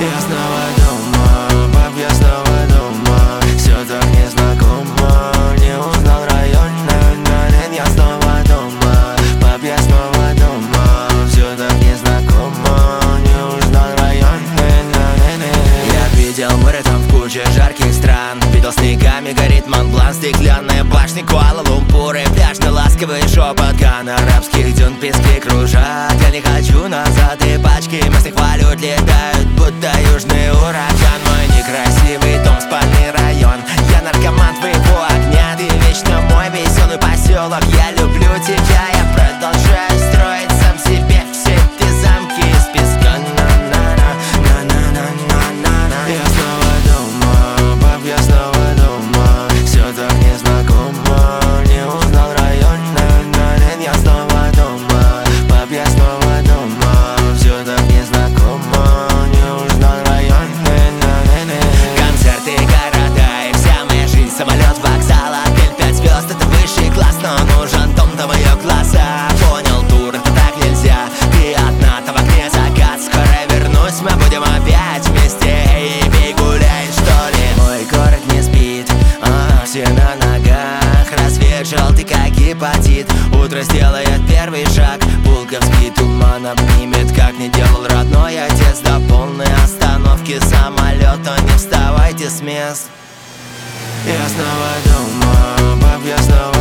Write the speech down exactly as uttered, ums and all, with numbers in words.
Я снова дома, пап, я снова дома. Все так незнакомо, не узнал район, на, я снова дома. Пап, я снова дома, все так незнакомо, не узнал район, Я видел море там в куче жарких стран. Видел снегами горит Монблан, стеклянные башни Куала-Лумпур и пляжный ласковый шепот ган арабских дюн, пески кружат. Я не хочу назад, и пачки местных валют летают, будто южный ураган. Мой некрасивый дом, спальный район, я наркоман твоего огня. Ты вечно мой веселый поселок, я люблю тебя. Я продолжаю строить сам себе все эти замки из песка. На-на-на-на-на-на-на-на. Я снова дома, пап, я снова дома. Все так незнакомо, не узнал район, я снова дома. Пап, я снова дома, все так незнакомо, не узнал район. Концерты, города и вся моя жизнь. Самолет, вокзал, отель, пять звезд, это высший класс, но нужен дом до моих глаза. Понял, тур, это так нельзя. Ты одна, там в окне закат. Скоро вернусь, мы будем опять вместе. Эй, бей, гуляй, что ли? Мой город не спит, а, все на ногах. Рассвет желтый, как гепатит. Утро сделает первый шаг. Пулковский туман обнимет, как не делал родной отец. До полной остановки самолета не вставайте с мест. Я снова дома, пап, я снова